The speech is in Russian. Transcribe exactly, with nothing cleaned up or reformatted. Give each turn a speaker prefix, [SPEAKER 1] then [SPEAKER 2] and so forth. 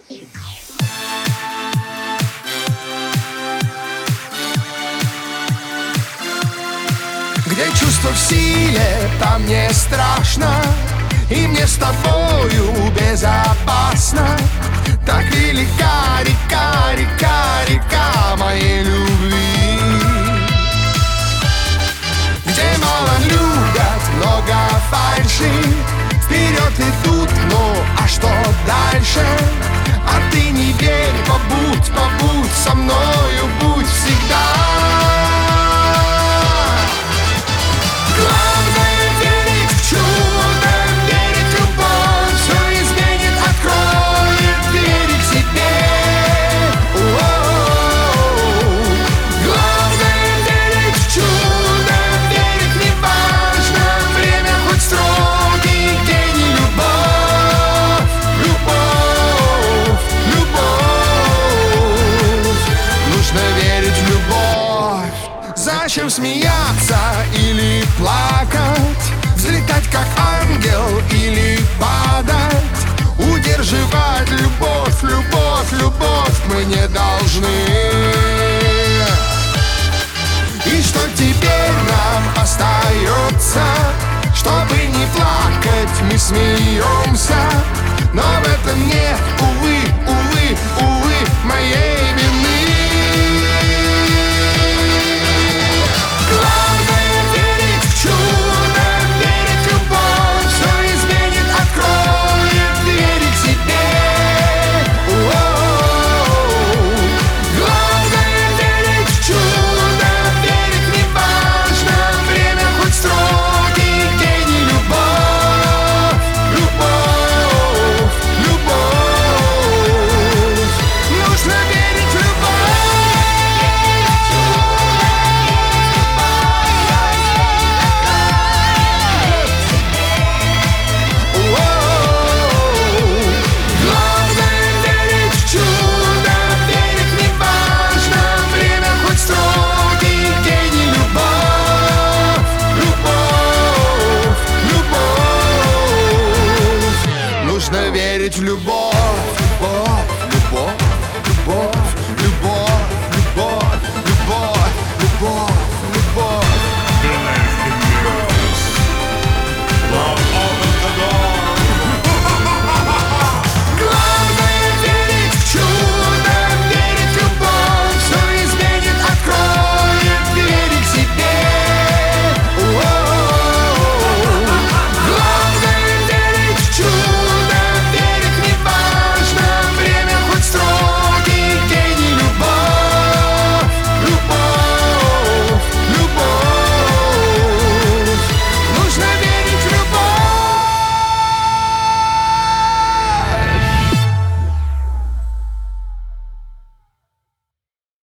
[SPEAKER 1] Где чувство в силе, там не страшно, и мне с тобою безопасно. Так велика река, река, река моей любви. Где мало любят, много фальши, вперед идут, ну а что дальше? А ты не верь, побудь, побудь со мною, будь всегда. Главное верить в чудо, верить в любовь, все изменит, откроет двери к себе. О-о-о-о. Главное верить в чудо, верить не важно, время хоть строгий гений. Любовь, любовь, любовь. Нужно верить в любовь. Зачем смеяться или плакать, взлетать как ангел или падать? Удерживать любовь, любовь, любовь мы не должны. И что теперь нам остается? Чтобы не плакать, мы смеемся, но в этом нет, увы, увы, увы, моей вины. Нужно верить в любовь.